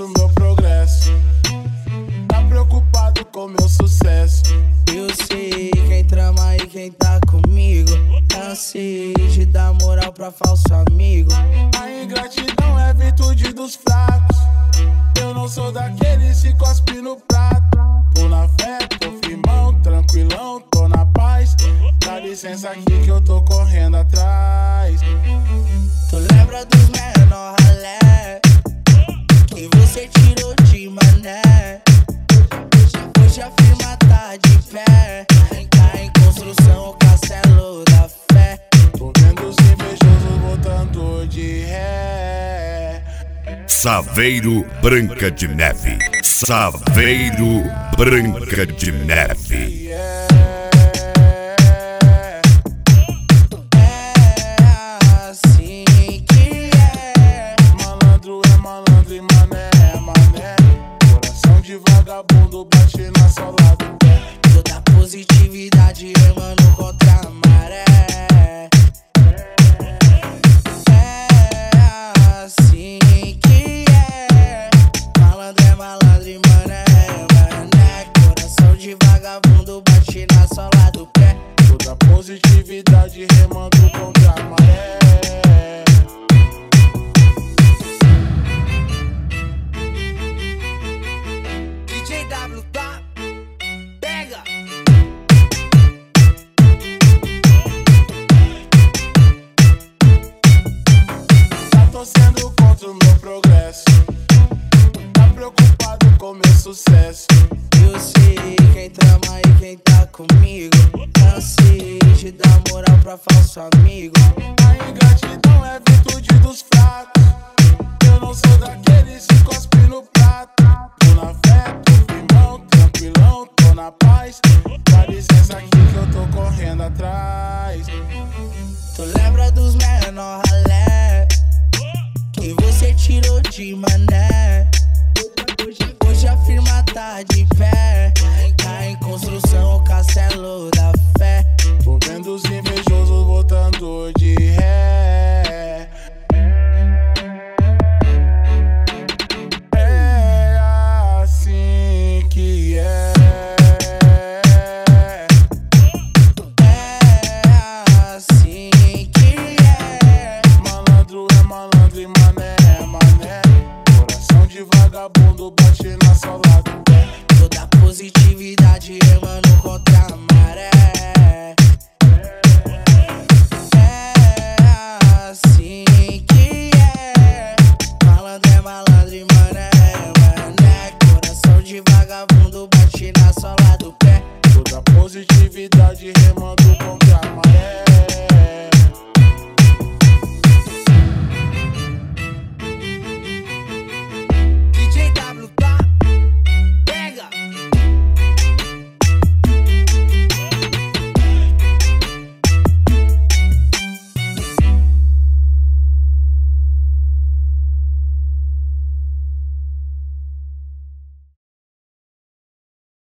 meu progresso, tá preocupado com meu sucesso. Eu sei quem trama e quem tá comigo. Cansei de dar moral pra falso amigo. A ingratidão é virtude dos fracos. Eu não sou daqueles que cospe no prato. Tô na fé, tô firmão, tranquilão, tô na paz. Dá licença aqui que eu tô correndo atrás. Tu lembra dos menor ralé que você tirou de mané? Hoje a firma tá de pé, tá em construção o castelo da fé. Tô vendo os invejosos voltando de ré. Saveiro Branca de Neve. Saveiro Branca de Neve. É assim que é. Malandro é malandro e mané é mané. Coração de vagabundo bate na sola do pé. Toda positividade remando contra a maré. É assim que é. Malandro é malandro e mané é mané. Coração de vagabundo bate na sola do pé. Toda positividade remando contra a maré. DJ W tá, pega! Tá torcendo contra o meu progresso, tá preocupado com meu sucesso. Eu sei quem trama e quem tá comigo. Cansei de dar moral pra falso amigo. A ingratidão é virtude dos fracos. Eu não sou daqueles que cospe no prato. Tô na fé, tô firmão, tranquilão, tô na paz. Dá licença aqui que eu tô correndo atrás. Tu lembra dos menor ralé que você tirou de mané? Hoje a firma tá de pé, tá em construção o castelo da fé. Tô vendo os invejosos voltando de ré. É assim que é. É assim que é. Malandro é malandro e mané é mané. Coração de vagabundo bate na sola do pé. Toda positividade remando contra a maré.